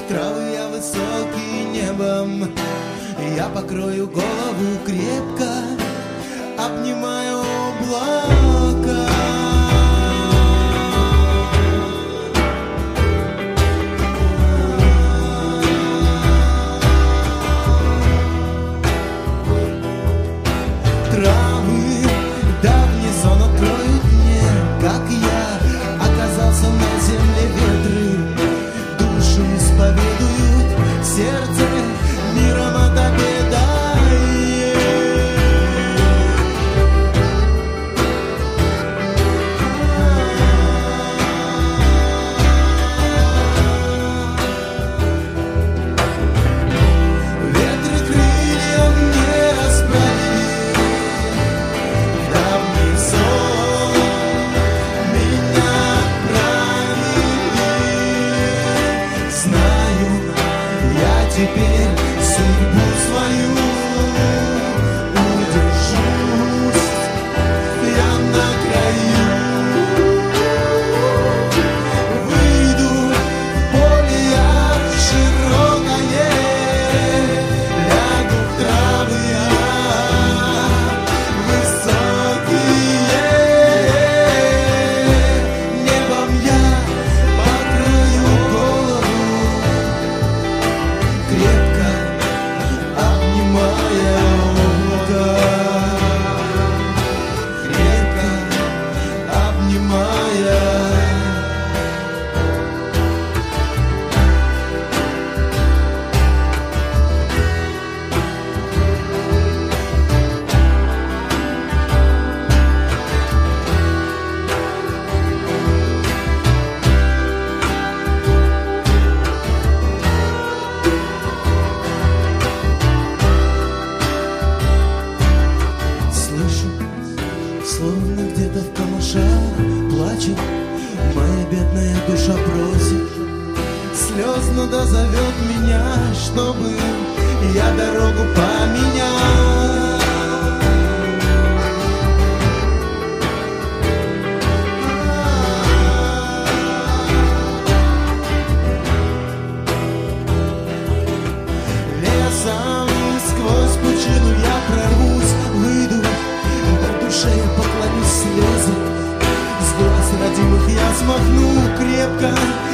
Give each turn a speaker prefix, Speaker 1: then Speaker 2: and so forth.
Speaker 1: травы я высокий небом, я покрою голову крепко, обнимая облака. Травы давний сон откроют мне, как я оказался на земле. Ветры душу исповедуют, сердце миром отобедает. Ветры крылья мне расправили, давний сон меня отправили. Знаю я теперь судьбу свою, удержусь я на краю. Выйду в поле я широкое, лягу в травы я высокие. Небом я покрою голову, крепко обнимая облака, крепко обнимая. Слышу, словно где-то в камышах плачет моя бедная душа, просит, слезно дозовет меня, чтобы я дорогу поменял. Лесом сквозь пучину я прорвусь, выйду, на душе я поклонюсь, слезы с глаз родимых я смахну, крепко